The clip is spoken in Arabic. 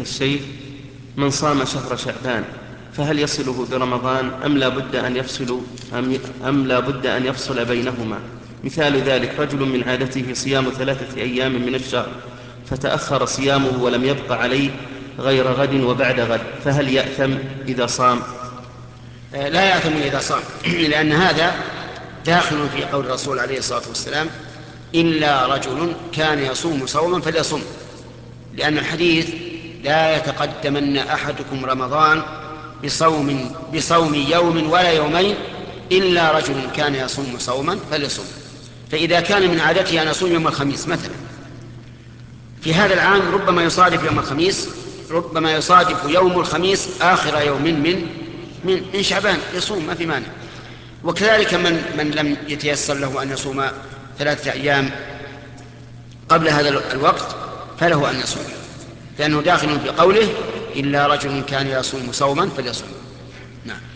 الشيخ من صام شهر شعبان فهل يصله برمضان أم لا بد أن يفصل بينهما؟ مثال ذلك رجل من عادته صيام 3 أيام من الشهر فتأخر صيامه ولم يبق عليه غير غد وبعد غد، فهل يأثم إذا صام؟ لا يأثم إذا صام لأن هذا داخل في قول الرسول عليه الصلاة والسلام إلا رجل كان يصوم صوما فليصم، لأن الحديث لا يتقدمن أحدكم رمضان بصوم يوم ولا يومين إلا رجل كان يصوم صوما فليصم. فإذا كان من عادته أن يصوم يوم الخميس مثلا، في هذا العام ربما يصادف يوم الخميس، ربما يصادف يوم الخميس آخر يوم من شعبان، يصوم ما في مانع. وكذلك من لم يتيسر له أن يصوم 3 أيام قبل هذا الوقت فله أن يصوم، لأنه داخل في قوله إلا رجل كان يصوم صوما فليصوم. نعم.